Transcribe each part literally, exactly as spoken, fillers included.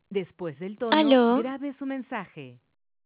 Después del tono, ¿Aló? grabe su mensaje.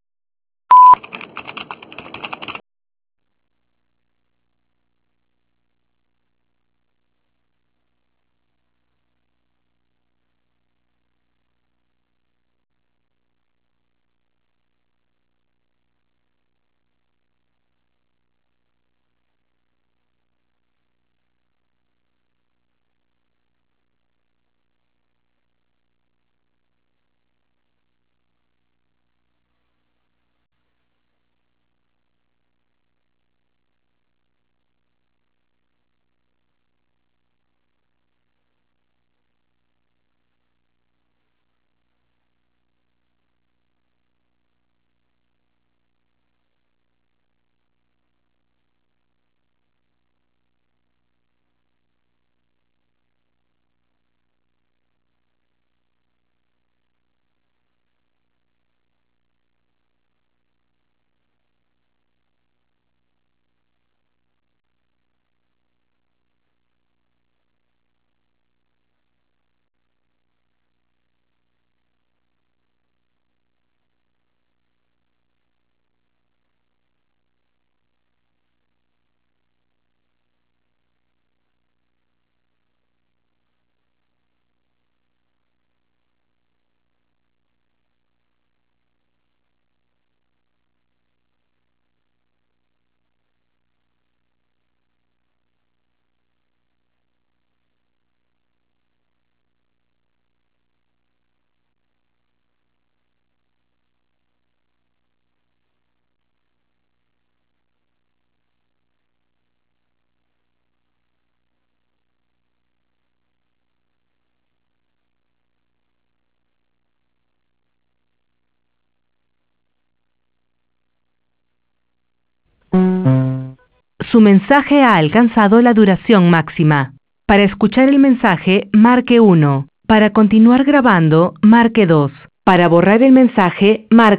Su mensaje ha alcanzado la duración máxima. Para escuchar el mensaje, marque uno. Para continuar grabando, marque dos. Para borrar el mensaje, marque